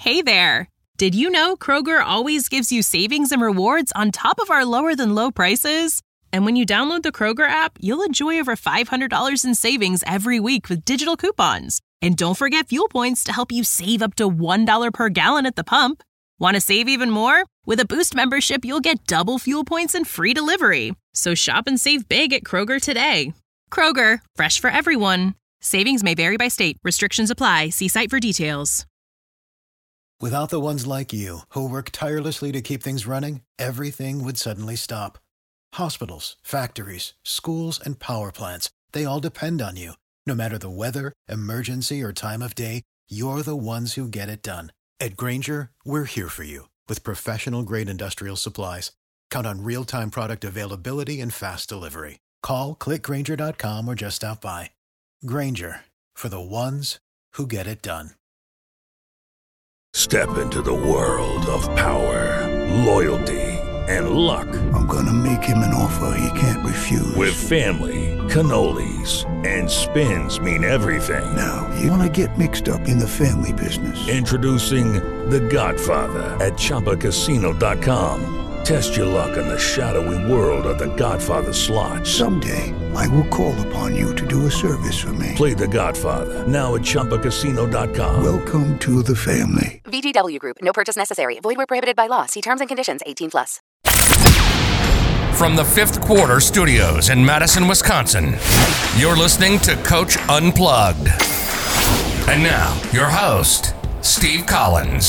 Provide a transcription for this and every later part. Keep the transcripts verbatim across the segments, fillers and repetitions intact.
Hey there! Did you know Kroger always gives you savings and rewards on top of our lower-than-low prices? And when you download the Kroger app, you'll enjoy over five hundred dollars in savings every week with digital coupons. And don't forget fuel points to help you save up to one dollar per gallon at the pump. Want to save even more? With a Boost membership, you'll get double fuel points and free delivery. So shop and save big at Kroger today. Kroger, fresh for everyone. Savings may vary by state. Restrictions apply. See site for details. Without the ones like you, who work tirelessly to keep things running, everything would suddenly stop. Hospitals, factories, schools, and power plants, they all depend on you. No matter the weather, emergency, or time of day, you're the ones who get it done. At Grainger, we're here for you with professional-grade industrial supplies. Count on real-time product availability and fast delivery. Call, click Grainger dot com, or just stop by. Grainger, for the ones who get it done. Step into the world of power, loyalty, and luck. I'm gonna make him an offer he can't refuse. With family, cannolis, and spins mean everything. Now, you wanna get mixed up in the family business. Introducing The Godfather at Chumba Casino dot com. Test your luck in the shadowy world of The Godfather slot. Someday, I will call upon you to do a service for me. Play The Godfather, now at Chumba Casino dot com. Welcome to the family. V G W Group. No purchase necessary. Void where prohibited by law. See terms and conditions. eighteen plus. From the Fifth Quarter Studios in Madison, Wisconsin, you're listening to Coach Unplugged. And now, your host, Steve Collins.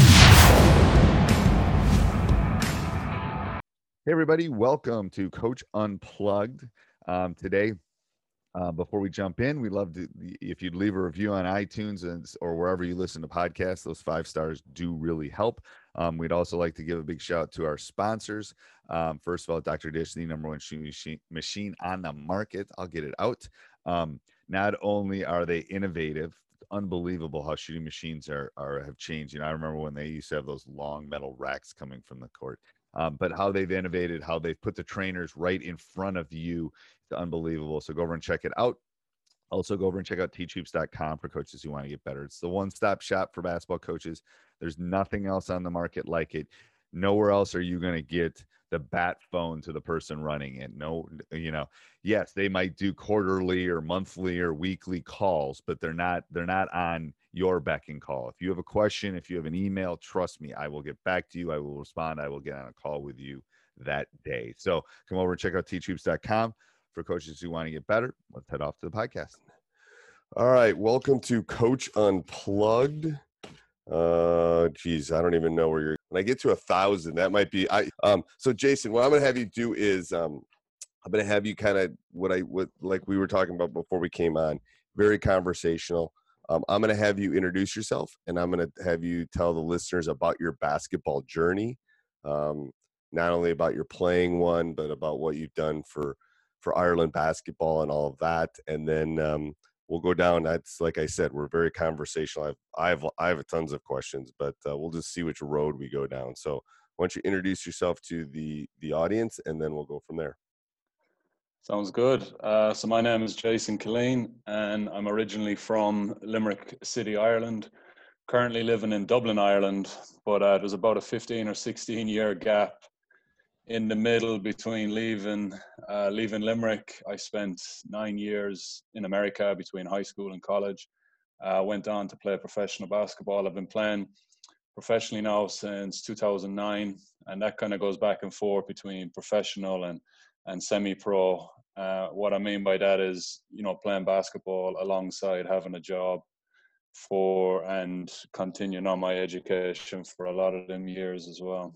Hey everybody, welcome to Coach Unplugged. Um, today, uh, before we jump in, we'd love to, if you'd leave a review on iTunes and, or wherever you listen to podcasts, those five stars do really help. Um, we'd also like to give a big shout out to our sponsors. Um, first of all, Doctor Dish, the number one shooting machine, machine on the market. I'll get it out. Um, not only are they innovative, unbelievable how shooting machines are, are have changed. You know, I remember when they used to have those long metal racks coming from the court. Um, but how they've innovated, how they've put the trainers right in front of you, it's unbelievable. So go over and check it out. Also, go over and check out teach hoops dot com for coaches who want to get better. It's the one-stop shop for basketball coaches. There's nothing else on the market like it. Nowhere else are you going to get the bat phone to the person running it. No, you know, yes, they might do quarterly or monthly or weekly calls, but they're not, they're not on your beck and call. If you have a question, if you have an email, trust me, I will get back to you. I will respond. I will get on a call with you that day. So come over and check out teach hoops dot com for coaches who want to get better. Let's head off to the podcast. All right. Welcome to Coach Unplugged. Uh, geez, I don't even know where you're, when I get to a thousand, that might be, I, um, so Jason, what I'm going to have you do is, um, I'm going to have you kind of what I would, like we were talking about before we came on, very conversational. Um, I'm going to have you introduce yourself, and I'm going to have you tell the listeners about your basketball journey. Um, not only about your playing one, but about what you've done for, for Ireland basketball and all of that. And then, um, we'll go down. That's, like I said, we're very conversational. I've, I have, I have tons of questions, but uh, we'll just see which road we go down. So why don't you introduce yourself to the, the audience, and then we'll go from there. Sounds good. Uh, so my name is Jason Killeen, and I'm originally from Limerick City, Ireland. Currently living in Dublin, Ireland, but uh, there's about a fifteen or sixteen year gap in the middle between leaving uh, leaving Limerick. I spent nine years in America between high school and college. I uh, went on to play professional basketball. I've been playing professionally now since two thousand nine, and that kind of goes back and forth between professional and, and semi-pro. Uh, what I mean by that is, you know, playing basketball alongside having a job for and continuing on my education for a lot of them years as well.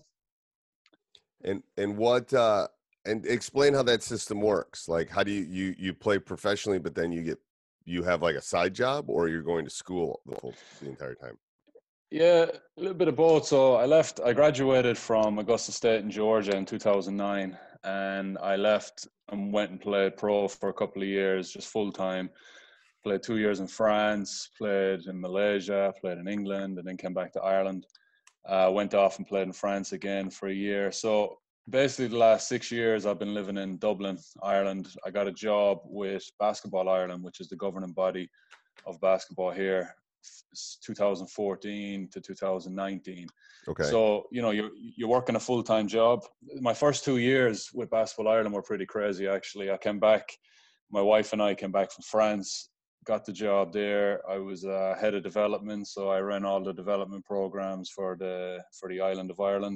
And and what uh, and explain how that system works. Like, how do you, you you play professionally, but then you get you have like a side job, or you're going to school the whole the entire time? Yeah, a little bit of both. So I left. I graduated from Augusta State in Georgia in two thousand nine, and I left and went and played pro for a couple of years, just full time. Played two years in France, played in Malaysia, played in England, and then came back to Ireland. Uh, went off and played in France again for a year. So basically the last six years I've been living in Dublin, Ireland. I got a job with Basketball Ireland, which is the governing body of basketball here. two thousand fourteen to two thousand nineteen. Okay. So, you know, you're, you're working a full-time job. My first two years with Basketball Ireland were pretty crazy, actually. I came back, my wife and I came back from France, got the job there. I was uh, head of development, so I ran all the development programs for the for the island of Ireland.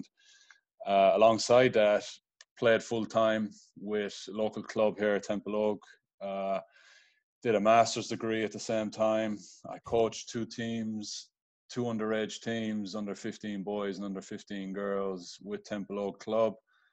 Uh, alongside that, played full-time with a local club here at Temple Oak. Uh, did a master's degree at the same time. I coached two teams, two underage teams, under fifteen boys and under fifteen girls with Temple Oak Club.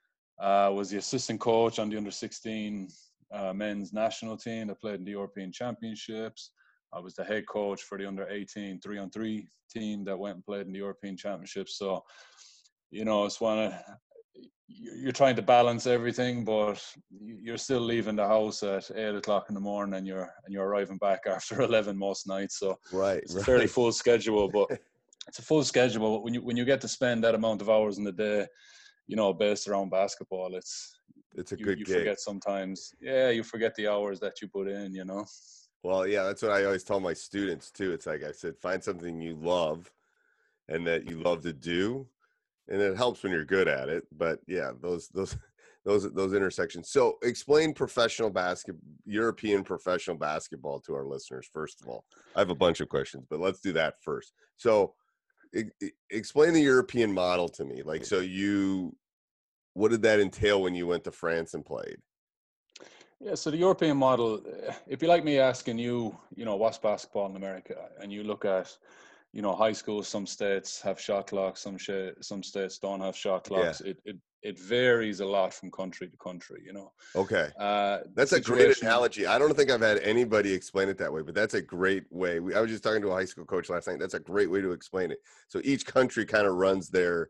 Uh, was the assistant coach on the under sixteen uh, men's national team that played in the European Championships. I was the head coach for the under eighteen three on three team that went and played in the European Championships. So, you know, it's one of, you're trying to balance everything, but you're still leaving the house at eight o'clock in the morning, and you're and you're arriving back after eleven most nights. So right, it's right. a fairly full schedule, but it's a full schedule. But when you when you get to spend that amount of hours in the day, you know, based around basketball, it's it's a you, good you gig. forget sometimes. Yeah, you forget the hours that you put in. You know. Well, yeah, that's what I always tell my students too. It's like I said, find something you love and that you love to do. And it helps when you're good at it, but yeah, those those those those intersections. So, explain professional basket, European professional basketball to our listeners. First of all, I have a bunch of questions, but let's do that first. So, e- explain the European model to me. Like, so you, what did that entail when you went to France and played? Yeah, so the European model, it'd be like me asking you, you know, what's basketball in America, and you look at, you know, high schools, some states have shot clocks, some sh- some states don't have shot clocks. Yeah. It, it it varies a lot from country to country, you know. Okay. Uh, that's a great analogy. I don't think I've had anybody explain it that way, but that's a great way. We, I was just talking to a high school coach last night. That's a great way to explain it. So each country kind of runs their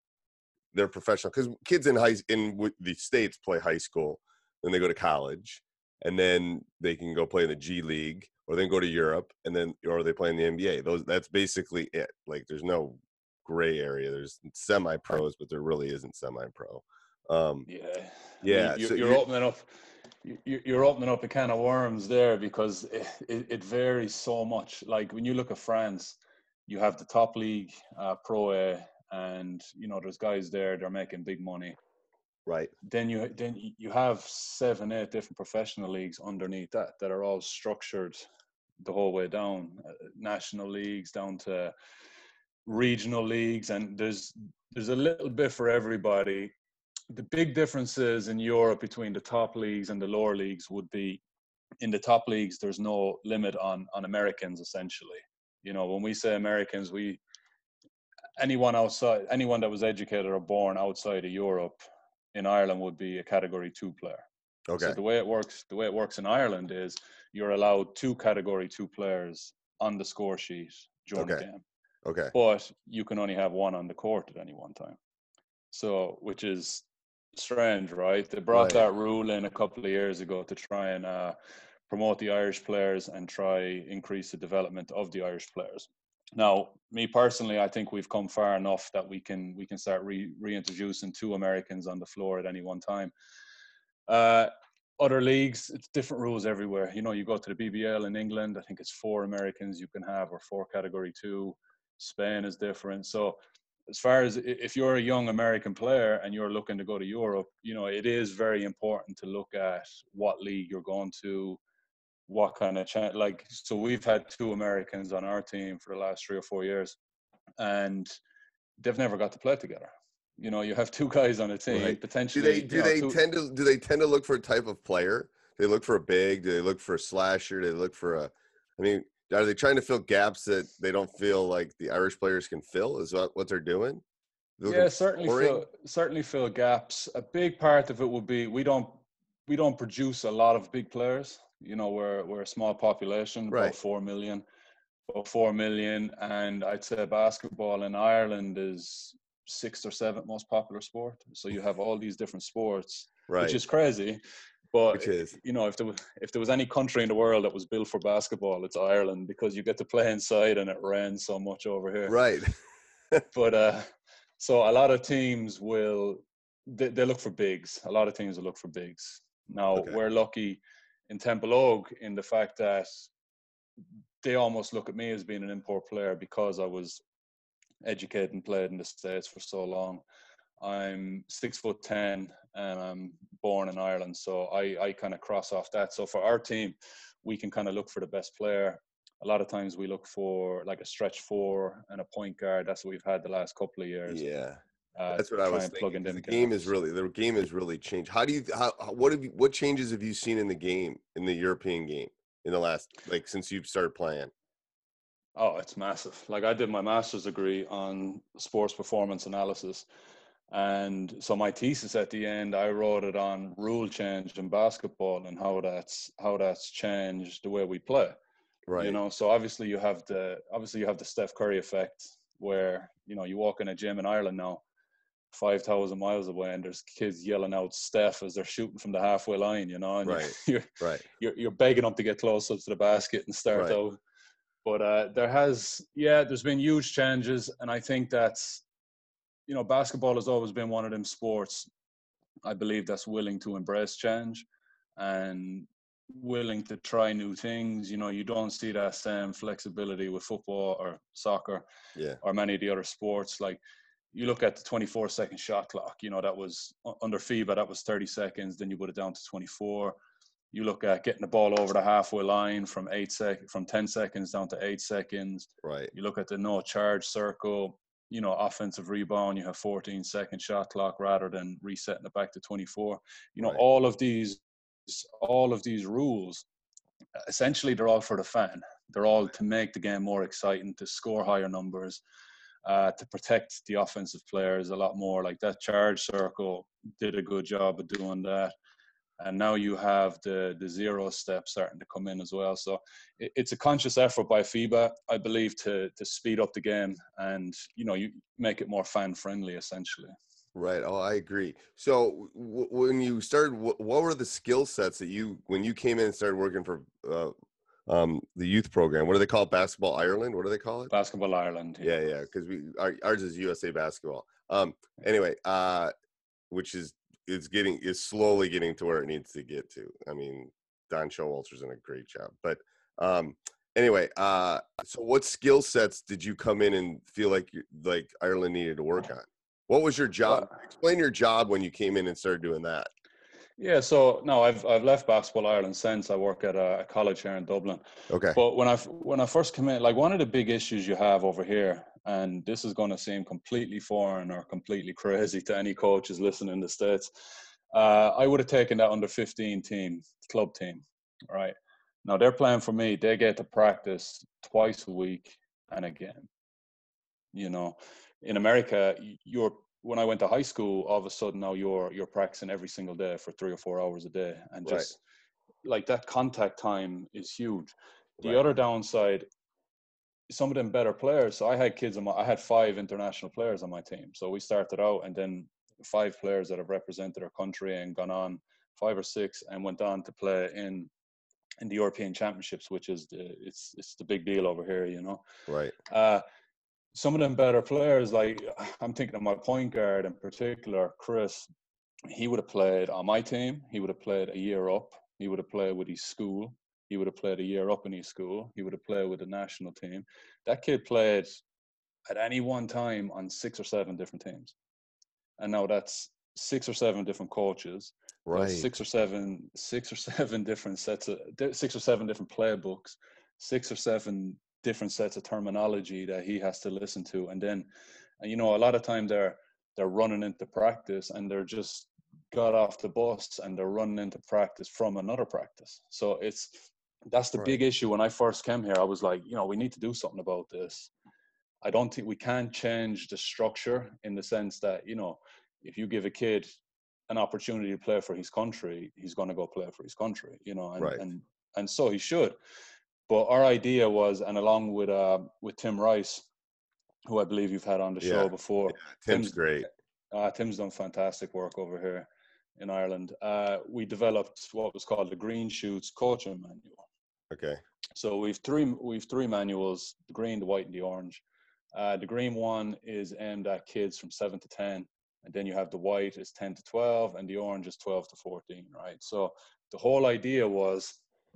their professional, because kids in high in the states play high school, then they go to college, and then they can go play in the G League, or then go to Europe, and then, or they play in the N B A. Those, that's basically it. Like, there's no gray area. There's semi-pros, but there really isn't semi-pro. Um, yeah, yeah. I mean, you're, so you're, you're opening up, you're opening up a can of worms there, because it, it, it varies so much. Like, when you look at France, you have the top league, uh, Pro A, and you know, there's guys there they're making big money. Right. Then you then you have seven, eight different professional leagues underneath that that are all structured the whole way down, uh, national leagues down to regional leagues, and there's there's a little bit for everybody. The big differences in Europe between the top leagues and the lower leagues would be, in the top leagues, there's no limit on on Americans, essentially. You know, when we say Americans, we anyone outside, anyone that was educated or born outside of Europe in Ireland would be a category two player. Okay. So the way it works, the way it works in Ireland is you're allowed two category two players on the score sheet during okay. the game. Okay. But you can only have one on the court at any one time. So, which is strange, right? They brought right. that rule in a couple of years ago to try and uh, promote the Irish players and try increase the development of the Irish players. Now, me personally, I think we've come far enough that we can we can start re- reintroducing two Americans on the floor at any one time. Uh, other leagues, it's different rules everywhere. You know, you go to the B B L in England, I think it's four Americans you can have, or four category two. Spain is different. So as far as if you're a young American player and you're looking to go to Europe, you know, it is very important to look at what league you're going to, what kind of chance. Like, so we've had two Americans on our team for the last three or four years, and they've never got to play together. You know, you have two guys on a team, right. potentially. Do they do you know, they two, tend to do they tend to look for a type of player? Do they look for a big? Do they look for a slasher? Do they look for a? I mean, are they trying to fill gaps that they don't feel like the Irish players can fill? Is that what they're doing? They're yeah, certainly fill, certainly fill gaps. A big part of it would be we don't we don't produce a lot of big players. You know, we're we're a small population, right. about four million, about four million, and I'd say basketball in Ireland is sixth or seventh most popular sport. So you have all these different sports, right. which is crazy. But which is, you know, if there was if there was any country in the world that was built for basketball, it's Ireland, because you get to play inside and it rains so much over here. Right. But uh, so a lot of teams will they, they look for bigs. A lot of teams will look for bigs. Now okay. we're lucky in Temple Oak in the fact that they almost look at me as being an import player because I was educated and played in the States for so long. I'm six foot ten and I'm born in Ireland, so I, I kind of cross off that. So for our team, we can kind of look for the best player. A lot of times we look for like a stretch four and a point guard. That's what we've had the last couple of years. Yeah, uh, that's what I was thinking. The game is really the game has really changed. How do you how what have you what changes have you seen in the game, in the European game, in the last, like, since you've started playing? Oh, it's massive. Like, I did my master's degree on sports performance analysis. And so my thesis at the end, I wrote it on rule change in basketball and how that's how that's changed the way we play. Right. You know, so obviously you have the obviously you have the Steph Curry effect, where, you know, you walk in a gym in Ireland now, five thousand miles away, and there's kids yelling out Steph as they're shooting from the halfway line, you know, and right. you're, right. you're you're begging them to get close up to the basket and start right. out. But uh, there has, yeah, there's been huge changes. And I think that's, you know, basketball has always been one of them sports, I believe, that's willing to embrace change and willing to try new things. You know, you don't see that same flexibility with football or soccer yeah. or many of the other sports. Like, you look at the twenty-four second shot clock, you know, that was under FIBA, that was thirty seconds. Then you put it down to twenty-four. You look at getting the ball over the halfway line from eight sec from ten seconds down to eight seconds. Right. You look at the no charge circle, you know, offensive rebound, you have fourteen second shot clock rather than resetting it back to twenty-four. You know, right. all of these, all of these rules, essentially they're all for the fan. They're all to make the game more exciting, to score higher numbers, uh, to protect the offensive players a lot more. Like, that charge circle did a good job of doing that. And now you have the the zero step starting to come in as well. So it, it's a conscious effort by FIBA, I believe, to to speed up the game and, you know, you make it more fan friendly, essentially. Right. Oh, I agree. So w- when you started, w- what were the skill sets that you, when you came in and started working for uh, um, the youth program? What do they call it? Basketball Ireland? What do they call it? Basketball Ireland. Yeah, yeah. Because we our, ours is U S A Basketball. Um. Anyway, uh, which is. It's getting is slowly getting to where it needs to get to. I mean, Don Showalter's done a great job. But um, anyway, uh, so what skill sets did you come in and feel like you, like Ireland needed to work on? What was your job? Uh, Explain your job when you came in and started doing that. Yeah, so no, I've I've left Basketball Ireland since. I work at a, a college here in Dublin. Okay. But when I when I first came in, like, one of the big issues you have over here, and this is going to seem completely foreign or completely crazy to any coaches listening in the States, uh, I would have taken that under fifteen team, club team, right? Now, they're playing for me. They get to practice twice a week and again. You know, in America, you're when I went to high school, all of a sudden now you're you're practicing every single day for three or four hours a day, and just right. like that contact time is huge. The right. other downside, some of them better players. So I had kids on my, I had five international players on my team. So we started out, and then five players that have represented our country and gone on, five or six, and went on to play in in the European Championships, which is the it's it's the big deal over here, you know. Right. Uh, some of them better players, like I'm thinking of my point guard in particular, Chris. He would have played on my team. He would have played a year up. He would have played with his school. He would have played a year up in his school. He would have played with the national team. That kid played at any one time on six or seven different teams. And now that's six or seven different coaches. Right. Six or seven, six or seven different sets of, six or seven different playbooks, six or seven different sets of terminology that he has to listen to. And then, and you know, a lot of time they're, they're running into practice and they're just got off the bus and they're running into practice from another practice. So it's, that's the right. big issue. When I first came here, I was like, you know, we need to do something about this. I don't think we can change the structure in the sense that, you know, if you give a kid an opportunity to play for his country, he's going to go play for his country, you know, and, right. and, and so he should. But our idea was, and along with, uh, with Tim Rice, who I believe you've had on the yeah. show before. Yeah. Tim's, Tim's great. Uh, Tim's done fantastic work over here in Ireland. Uh, we developed what was called the Green Shoots Coaching Manual. Okay. So we've three we've three manuals: the green, the white, and the orange. Uh, the green one is aimed at kids from seven to ten, and then you have the white is ten to twelve, and the orange is twelve to fourteen. Right. So the whole idea was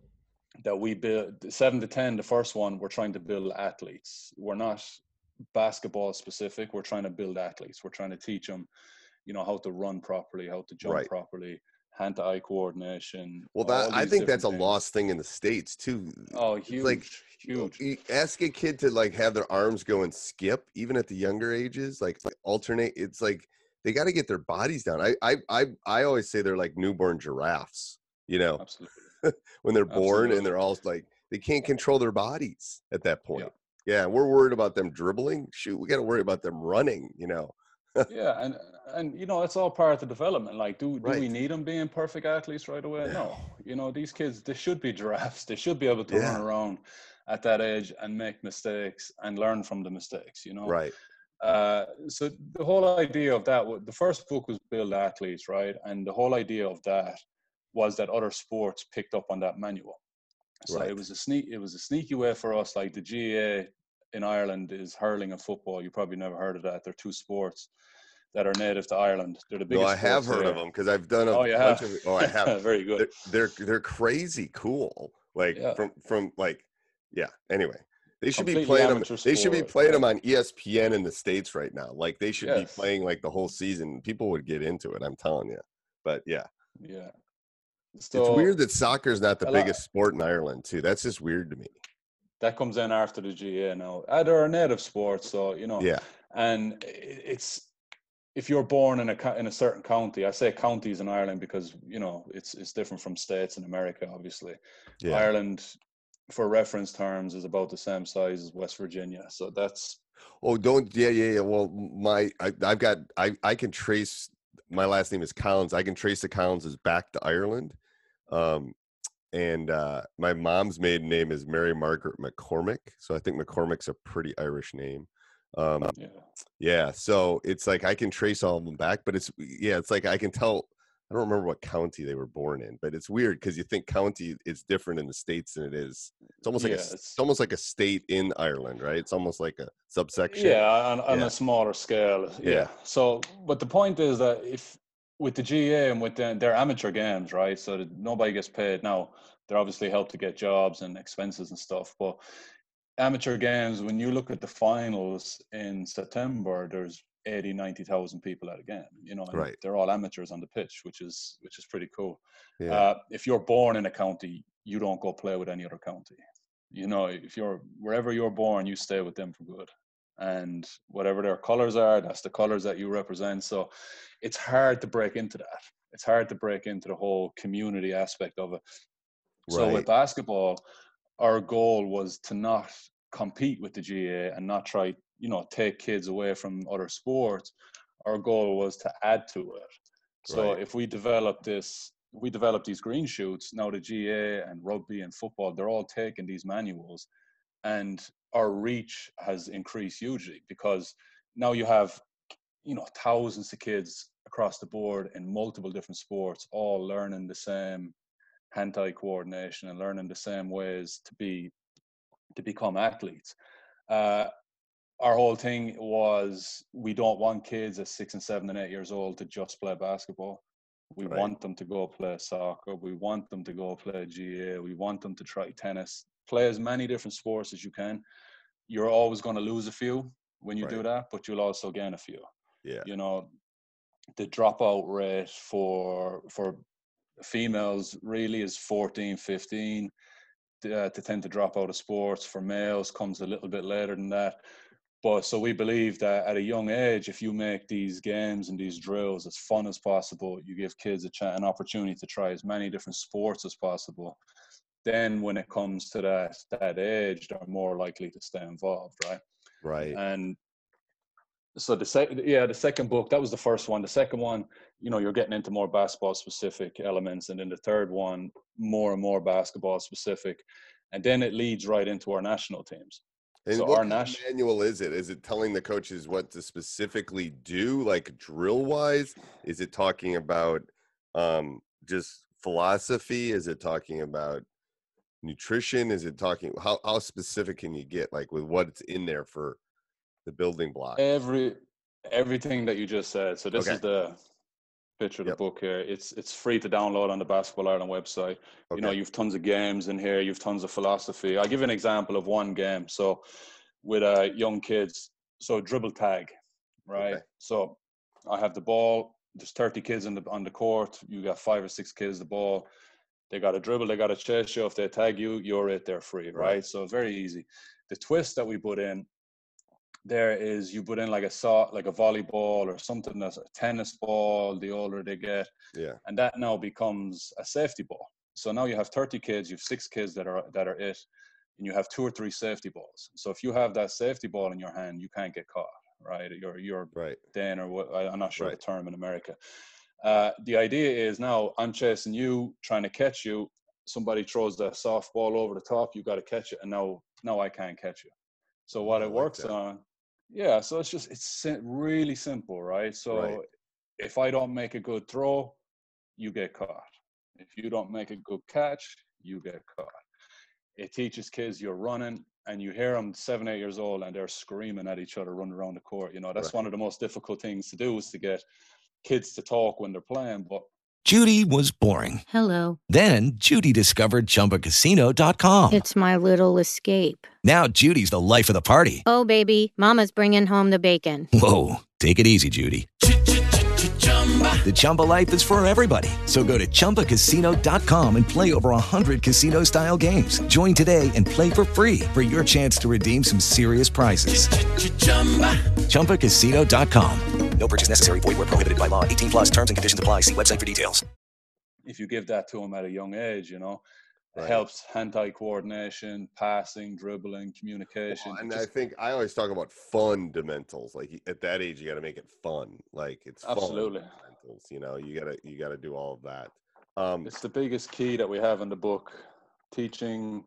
that we build seven to ten, the first one, we're trying to build athletes. We're not basketball specific. We're trying to build athletes. We're trying to teach them, you know, how to run properly, how to jump Right. properly, hand-to-eye coordination. Well, that all I these think that's a different things. lost thing in the States too. Oh, It's huge, like huge. you ask a kid to like have their arms go and skip, even at the younger ages, like, like alternate. It's like they got to get their bodies down. I, I, I, I always say they're like newborn giraffes. You know, Absolutely. when they're born Absolutely. and they're all like they can't control their bodies at that point. Yeah, yeah we're worried about them dribbling. Shoot, we got to worry about them running. You know. Yeah, and and you know, it's all part of the development. Like, do do Right. we need them being perfect athletes right away? No. No. You know, these kids, they should be giraffes. They should be able to Yeah. run around at that age and make mistakes and learn from the mistakes. You know. Right. Uh, so the whole idea of that, the first book was Build Athletes, right? And the whole idea of that was that other sports picked up on that manual. So Right. it was a sneak, it was a sneaky way for us. Like the G A A in Ireland is hurling and football. You probably never heard of that. They're two sports that are native to Ireland. They're the biggest. No, I have sports heard here. of them because I've done a Oh, you bunch have? of. Oh, I have. Very good. They're, they're they're crazy cool. Like Yeah. from from like yeah. Anyway, they should be Completely playing them. amateur They should be sport, playing yeah. them on E S P N in the States right now. Like they should be Yes. playing like the whole season. People would get into it. I'm telling you. But yeah, Yeah. it's So weird that soccer's not the a lot- biggest sport in Ireland too. That's just weird to me. that comes in after the G A A now. Uh, they're a native sport, so you know. Yeah. And i- it's if you're born in a co- in a certain county. I say counties in Ireland because you know it's it's different from states in America, obviously. Yeah. Ireland, for reference terms, is about the same size as West Virginia. So that's Oh, don't. Yeah, yeah, yeah. Well, my I, I've got I I can trace. My last name is Collins. I can trace the Collinses back to Ireland. Um, and uh, my mom's maiden name is Mary Margaret McCormick. So I think McCormick's a pretty Irish name. Um, yeah. yeah. So it's like I can trace all of them back, but it's yeah, it's like I can tell. I don't remember what county they were born in, but it's weird because you think county is different in the States than it is. It's almost like Yeah, a, it's it's- almost like a state in Ireland, right? It's almost like a subsection. Yeah, on, on Yeah. a smaller scale. Yeah. Yeah. So, but the point is that if with the G A A and with the, their amateur games, right? So that nobody gets paid. Now, they're obviously help to get jobs and expenses and stuff. But amateur games, when you look at the finals in September, there's eighty, ninety thousand people at a game. You know, and Right. they're all amateurs on the pitch, which is which is pretty cool. Yeah. Uh, if you're born in a county, you don't go play with any other county. You know, if you're wherever you're born, you stay with them for good. And whatever their colors are, that's the colors that you represent. So it's hard to break into that. It's hard to break into the whole community aspect of it. So Right. with basketball, our goal was to not compete with the G A A and not try, you know, take kids away from other sports. Our goal was to add to it. So Right. if we develop this, we develop these green shoots, now the G A A and rugby and football, they're all taking these manuals, and our reach has increased hugely because now you have, you know, thousands of kids across the board in multiple different sports, all learning the same hand-eye coordination and learning the same ways to be to become athletes. Uh, our whole thing was we don't want kids at six and seven and eight years old to just play basketball. We Right. want them to go play soccer. We want them to go play G A A. We want them to try tennis. Play as many different sports as you can. You're always going to lose a few when you do Right. that, but you'll also gain a few. Yeah. You know, the dropout rate for for females really is fourteen, fifteen. Uh, to tend to drop out of sports. For males comes a little bit later than that. But so we believe that at a young age, if you make these games and these drills as fun as possible, you give kids a chance, an opportunity to try as many different sports as possible. Then when it comes to that that age, they're more likely to stay involved, right? Right. And so the second, yeah, the second book, that was the first one. The second one, you know, you're getting into more basketball specific elements. And then the third one, more and more basketball specific. And then it leads right into our national teams. And So what our kind of national, manual is it? Is it telling the coaches what to specifically do, like drill wise? Is it talking about um, just philosophy? Is it talking about nutrition? Is it talking how how specific can you get, like with what's in there for the building block? every everything that you just said. So this Okay. is the picture of Yep. the book here. It's it's free to download on the Basketball Ireland website. Okay. You know, you've tons of games in here. You've tons of philosophy. I'll give you an example of one game. So with uh, young kids, so dribble tag, right? Okay. So I have the ball. There's thirty kids on the on the court. You got five or six kids the ball. They got to dribble. They got to chase you. If they tag you, you're it. They're free, right? Right. So very easy. The twist that we put in there is you put in like a saw, like a volleyball or something that's a tennis ball. The older they get, Yeah. and that now becomes a safety ball. So now you have thirty kids. You have six kids that are that are it, and you have two or three safety balls. So if you have that safety ball in your hand, you can't get caught, right? You're you're Right. Dan or what? I'm not sure Right. the term in America. Uh, the idea is now I'm chasing you, trying to catch you. Somebody throws that soft ball over the top. You got to catch it, and now now I can't catch you. So what I it like works that. on, yeah. So it's just it's sim- really simple, right? So Right. if I don't make a good throw, you get caught. If you don't make a good catch, you get caught. It teaches kids you're running, and you hear them seven, eight years old, and they're screaming at each other, running around the court. You know, that's Right. one of the most difficult things to do is to get kids to talk when they're playing. But Judy was boring. Hello. Then Judy discovered Chumba Casino dot com. It's my little escape. Now Judy's the life of the party. Oh, baby, mama's bringing home the bacon. Whoa, take it easy, Judy. The Chumba life is for everybody. So go to Chumba Casino dot com and play over one hundred casino-style games. Join today and play for free for your chance to redeem some serious prizes. Chumba Casino dot com. No purchase necessary. Void where prohibited by law. eighteen plus terms and conditions apply. See website for details. if you give that to them at a young age, you know, it Right. helps hand-eye coordination, passing, dribbling, communication. Well, and Just- I think I always talk about fundamentals. Like at that age, you got to make it fun. Like it's Absolutely. fundamentals. You know, you gotta you gotta do all of that. Um, it's the biggest key that we have in the book, teaching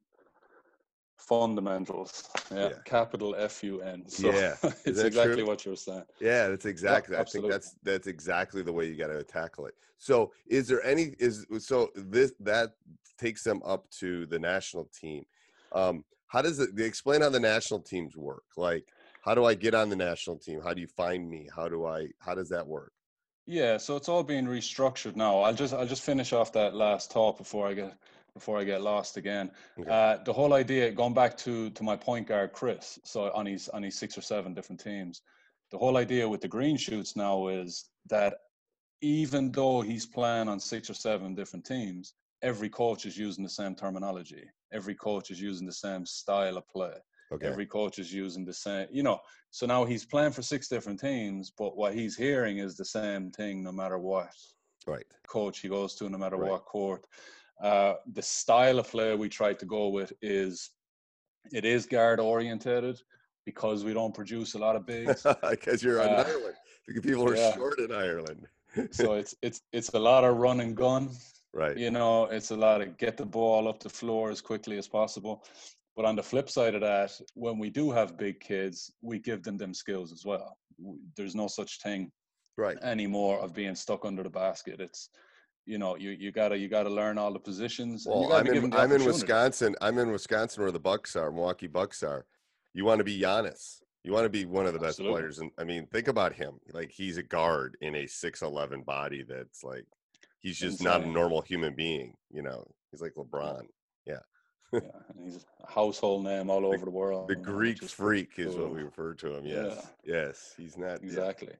fundamentals. Yeah, Yeah. capital F U N. So Yeah. Is it's that exactly true? what you're saying. Yeah, that's exactly. I think absolutely. that's that's exactly the way you got to tackle it. So, is there any is so this that takes them up to the national team? Um, how does it? They explain how the national teams work. Like, how do I get on the national team? How do you find me? How do I? How does that work? Yeah, so it's all being restructured now. I'll just I'll just finish off that last talk before I get before I get lost again. Okay. Uh, the whole idea, going back to to my point guard Chris, so on his on his six or seven different teams, the whole idea with the green shoots now is that even though he's playing on six or seven different teams, every coach is using the same terminology. Every coach is using the same style of play. Okay. Every coach is using the same, you know. So now he's playing for six different teams, but what he's hearing is the same thing no matter what Right. coach he goes to, no matter Right. what court. Uh, the style of play we try to go with is, it is guard orientated because we don't produce a lot of bigs. Because you're on Uh, Ireland. People are yeah. short in Ireland. So it's it's it's a lot of run and gun. Right. You know, it's a lot of get the ball up the floor as quickly as possible. But on the flip side of that, when we do have big kids, we give them them skills as well. W- There's no such thing Right. anymore of being stuck under the basket. It's, you know, you you gotta you gotta learn all the positions. and you Well, gotta I'm be given in the I'm in opportunity. Wisconsin. I'm in Wisconsin where the Bucks are, Milwaukee Bucks are. You want to be Giannis. You want to be one of the best Absolutely. players. And I mean, think about him. Like he's a guard in a six eleven body that's like he's just not a Insane. normal human being. You know, he's like LeBron. Yeah, and he's a household name all over the world. The you know, Greek which is pretty freak is what cool. we refer to him. Yes. Yes. He's not yeah. Exactly.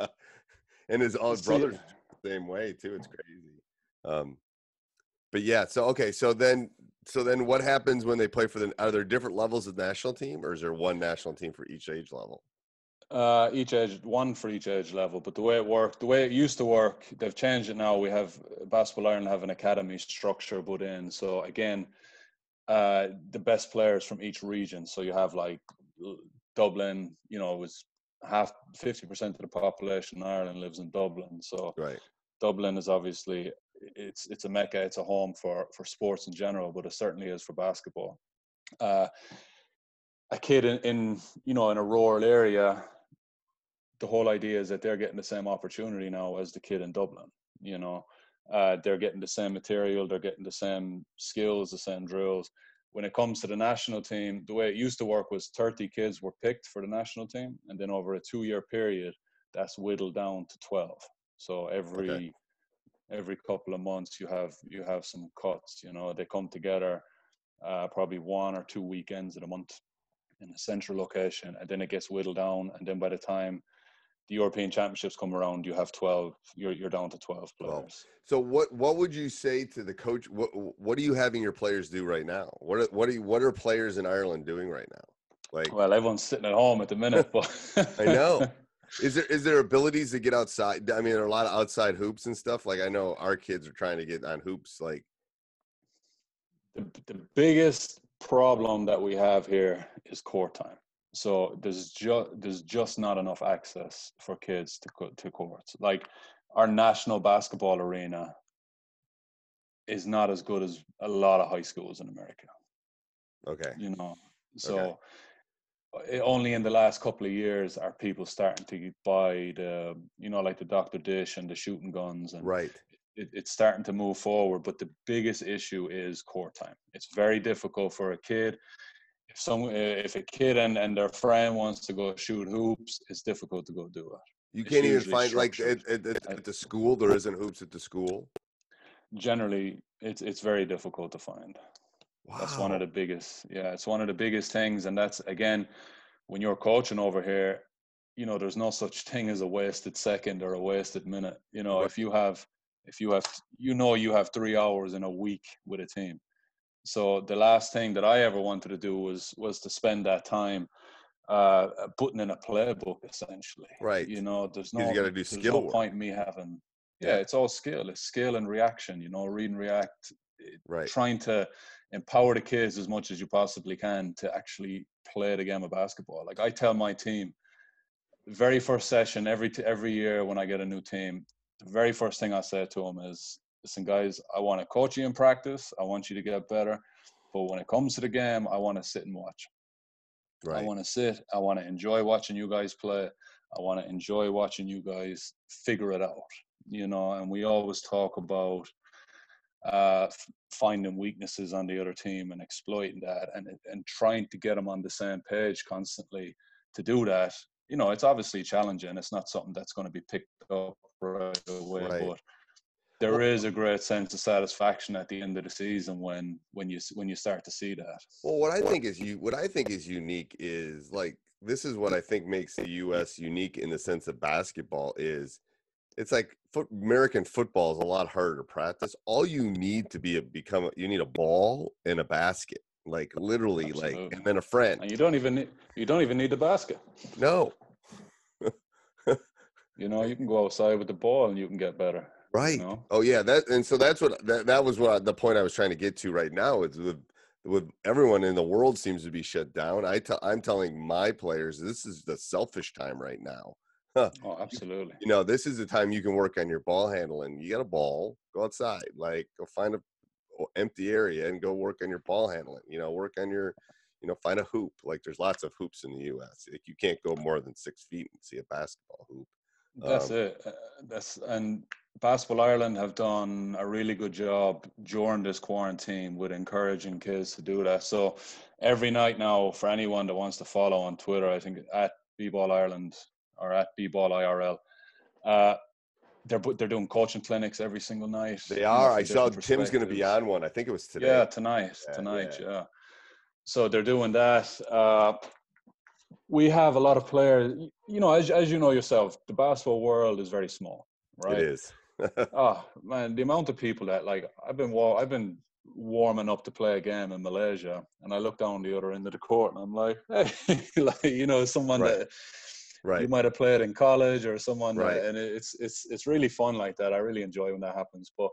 And his all his See- brothers the same way too. It's crazy. Um, but yeah, so okay, so then so then what happens when they play for the? Are there different levels of national team, or is there one national team for each age level? Uh, each age, one for each age level. But the way it worked, the way it used to work, they've changed it now. We have Basketball Ireland have an academy structure put in. So again, uh, the best players from each region. So you have like L- Dublin. You know, it was half fifty percent of the population in Ireland lives in Dublin. So Right. Dublin is obviously it's it's a mecca, it's a home for for sports in general, but it certainly is for basketball. Uh, a kid in, in you know in a rural area, the whole idea is that they're getting the same opportunity now as the kid in Dublin. You know, uh, they're getting the same material, they're getting the same skills, the same drills. When it comes to the national team, the way it used to work was thirty kids were picked for the national team, and then over a two-year period, that's whittled down to twelve. So every Okay. every couple of months you have you have some cuts. You know, they come together uh, probably one or two weekends in a month in a central location, and then it gets whittled down. And then by the time the European Championships come around, you have twelve. You're you're down to twelve players. Well, so what what would you say to the coach? What what are you having your players do right now? What are, what are you, what are players in Ireland doing right now? Like, well, everyone's sitting at home at the minute, but I know. Is there is there abilities to get outside? I mean, there are a lot of outside hoops and stuff. Like, I know our kids are trying to get on hoops. Like, the the biggest problem that we have here is court time. So there's just there's just not enough access for kids to to courts. Like, our national basketball arena is not as good as a lot of high schools in America. Okay. You know, so okay. Only in the last couple of years are people starting to buy the, you know, like the Doctor Dish and the shooting guns, and right. It, it's starting to move forward. But the biggest issue is court time. It's very difficult for a kid. If some, if a kid and, and their friend wants to go shoot hoops, it's difficult to go do it. You it's can't even find, like, at, at, at, at the school, there isn't hoops at the school? Generally, it's it's very difficult to find. Wow. That's one of the biggest, yeah, it's one of the biggest things. And that's, again, when you're coaching over here, you know, there's no such thing as a wasted second or a wasted minute. You know, right. if you have, if you have, you know, you have three hours in a week with a team. So the last thing that I ever wanted to do was was to spend that time uh, putting in a playbook, essentially. Right. You know, there's no, you gotta do there's skill no work. point in me having, yeah, yeah, it's all skill. It's skill and reaction, you know, read and react. Right. Trying to empower the kids as much as you possibly can to actually play the game of basketball. Like, I tell my team, very first session, every t- every year when I get a new team, the very first thing I say to them is, listen, guys, I want to coach you in practice. I want you to get better. But when it comes to the game, I want to sit and watch. Right. I want to sit. I want to enjoy watching you guys play. I want to enjoy watching you guys figure it out, you know, and we always talk about uh, f- finding weaknesses on the other team and exploiting that, and and trying to get them on the same page constantly. To do that, you know, it's obviously challenging. It's not something that's going to be picked up right away, right. but there is a great sense of satisfaction at the end of the season when when you when you start to see that. Well, what I think is you what I think is unique is, like, this is what I think makes the U S unique in the sense of basketball is, it's like foot, American football is a lot harder to practice. All you need to be a become you need a ball and a basket, like literally. Absolutely. Like, and then a friend. And you don't even need, you don't even need the basket. No. You know, you can go outside with the ball and you can get better. Right. You know? Oh yeah. That and so that's what that, that was what I, the point I was trying to get to right now is with with everyone in the world seems to be shut down. I tell I'm telling my players this is the selfish time right now. Huh. Oh, absolutely. You know, this is the time you can work on your ball handling. You got a ball, go outside, like go find a empty area and go work on your ball handling. You know, work on your, you know, find a hoop. Like, there's lots of hoops in the U S. Like, you can't go more than six feet and see a basketball hoop. That's um, it. Uh, that's and Basketball Ireland have done a really good job during this quarantine with encouraging kids to do that. So every night now, for anyone that wants to follow on Twitter, I think at B-Ball Ireland or at B-Ball I R L, uh, they're they're doing coaching clinics every single night. They are. I saw Tim's going to be on one. I think it was today. Yeah, tonight. Yeah, tonight. Yeah. yeah. So they're doing that. Uh, we have a lot of players. You know, as as you know yourself, the basketball world is very small, right? It is. Oh man, the amount of people that, like, I've been I've been warming up to play a game in Malaysia, and I look down the other end of the court, and I'm like, hey, like, you know, someone right. that right. you might have played in college or someone, right. that, and it's it's it's really fun like that. I really enjoy when that happens. But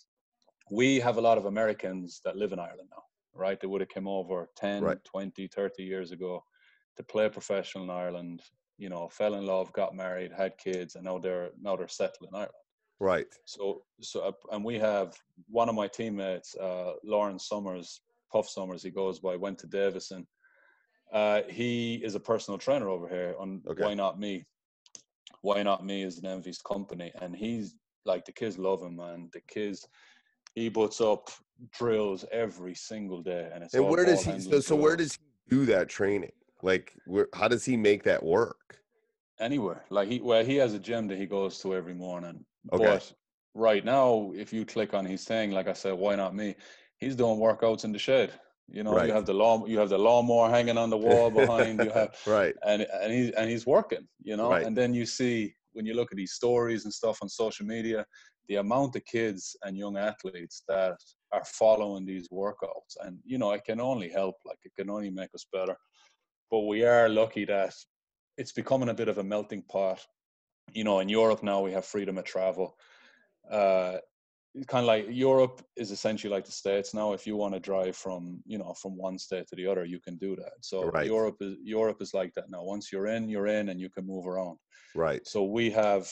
we have a lot of Americans that live in Ireland now, right? They would have come over ten, right. twenty, thirty years ago to play professional in Ireland, you know, fell in love, got married, had kids, and now they're now they're settled in Ireland. Right. So, so, and we have one of my teammates, uh, Lawrence Summers, Puff Summers, he goes by, went to Davison. Uh, he is a personal trainer over here on okay. Why Not Me. Why Not Me is the name of his company. And he's like, the kids love him, man. The kids, he puts up drills every single day. And it's and all where does he, so, so where drills. does he do that training? Like, where, how does he make that work? Anywhere. Like, he, well, he has a gym that he goes to every morning. Okay. But right now, if you click on his thing, like I said, why not me? He's doing workouts in the shed. You know, Right. you have the law, you have the lawnmower hanging on the wall behind. You have right, and and he's and he's working. You know, Right. and then you see when you look at these stories and stuff on social media, the amount of kids and young athletes that are following these workouts, and you know, it can only help. Like it can only make us better. But we are lucky that it's becoming a bit of a melting pot. You know, in Europe now we have freedom of travel. Uh, kind of like Europe is essentially like the States now. If you want to drive from, you know, from one state to the other, you can do that. So Right. Europe is Europe is like that now. Once you're in, you're in, and you can move around. right, So we have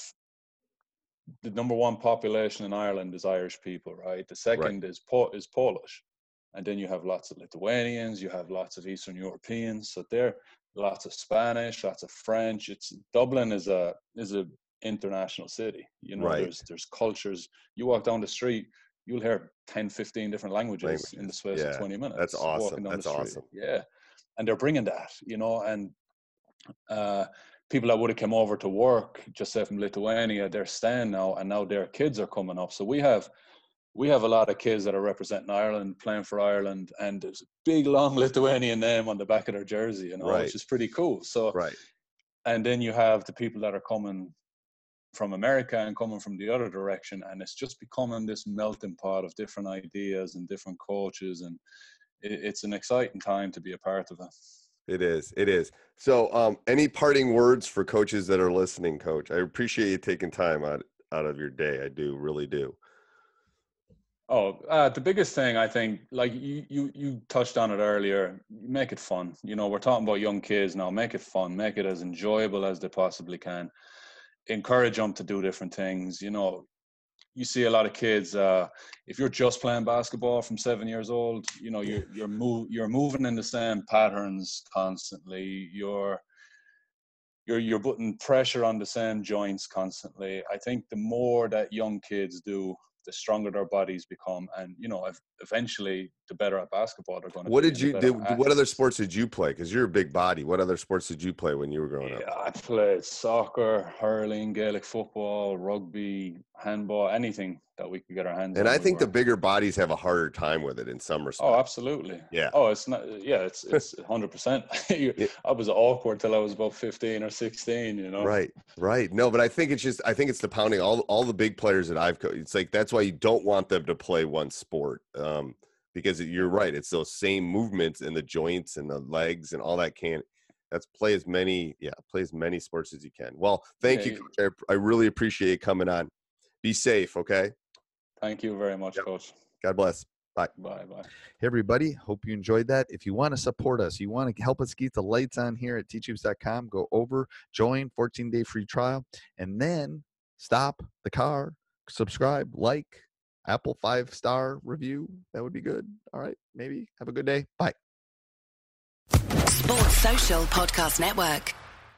the number one population in Ireland is Irish people, right? The second is po- is Polish, and then you have lots of Lithuanians, you have lots of Eastern Europeans. So there, lots of Spanish, lots of French. It's Dublin is a is a international city. You know, Right. there's there's cultures. You walk down the street, you'll hear ten, fifteen different languages, Languages. in the space Yeah, of twenty minutes. that's awesome. walking down That's the street. awesome. Yeah, and they're bringing that, you know, and uh, people that would have come over to work, just say from Lithuania, they're staying now, and now their kids are coming up. So we have we have a lot of kids that are representing Ireland, playing for Ireland, and there's a big long Lithuanian name on the back of their jersey, you know, Right. which is pretty cool. So, right, and then you have the people that are coming from America and coming from the other direction, and it's just becoming this melting pot of different ideas and different coaches, and it, it's an exciting time to be a part of it. It is. It is. So, um, any parting words for coaches that are listening, Coach? I appreciate you taking time out out of your day. I do, really do. Oh, uh, the biggest thing I think, like you, you, you touched on it earlier, make it fun. You know, we're talking about young kids now. Make it fun. Make it as enjoyable as they possibly can. Encourage them to do different things. You know, you see a lot of kids. Uh, if you're just playing basketball from seven years old, you know, you're you're move you're moving in the same patterns constantly. You're you're you're putting pressure on the same joints constantly. I think the more that young kids do, the stronger their bodies become, and you know, if, eventually, the better at basketball they're going to. What be did you do? What other sports did you play? Because you're a big body. What other sports did you play when you were growing Yeah, up? I played soccer, hurling, Gaelic football, rugby, handball, anything that we could get our hands on. And I we think the were- bigger bodies have a harder time with it in some respects. Oh, absolutely. Yeah. Oh, it's not. Yeah, it's it's one hundred percent. I was awkward till I was about fifteen or sixteen. You know. Right, right. No, but I think it's just, I think it's the pounding. All all the big players that I've coached, it's like, that's why you don't want them to play one sport. Um, because you're right. It's those same movements in the joints and the legs and all that can, that's play as many, yeah, play as many sports as you can. Well, thank Yeah, you, Coach. I, I really appreciate you coming on. Be safe, okay? Thank you very much, Yep. Coach. God bless. Bye. Bye bye. Hey, everybody. Hope you enjoyed that. If you want to support us, you want to help us keep the lights on here at teachhoops dot com, go over, join, fourteen day free trial, and then stop the car, subscribe, like, Apple five star review. That would be good. All right. Maybe. Have a good day. Bye. Sports Social Podcast Network.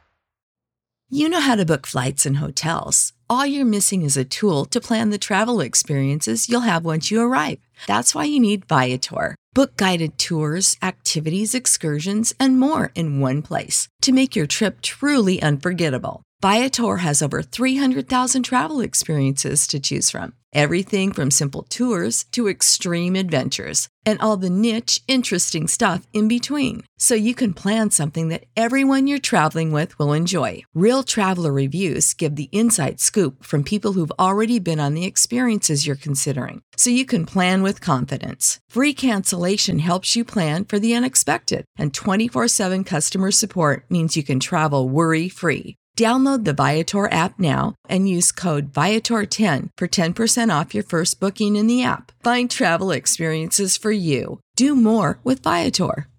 You know how to book flights and hotels. All you're missing is a tool to plan the travel experiences you'll have once you arrive. That's why you need Viator. Book guided tours, activities, excursions, and more in one place to make your trip truly unforgettable. Viator has over three hundred thousand travel experiences to choose from. Everything from simple tours to extreme adventures and all the niche, interesting stuff in between. So you can plan something that everyone you're traveling with will enjoy. Real traveler reviews give the inside scoop from people who've already been on the experiences you're considering. So you can plan with confidence. Free cancellation helps you plan for the unexpected. And twenty-four seven customer support means you can travel worry-free. Download the Viator app now and use code Viator ten for ten percent off your first booking in the app. Find travel experiences for you. Do more with Viator.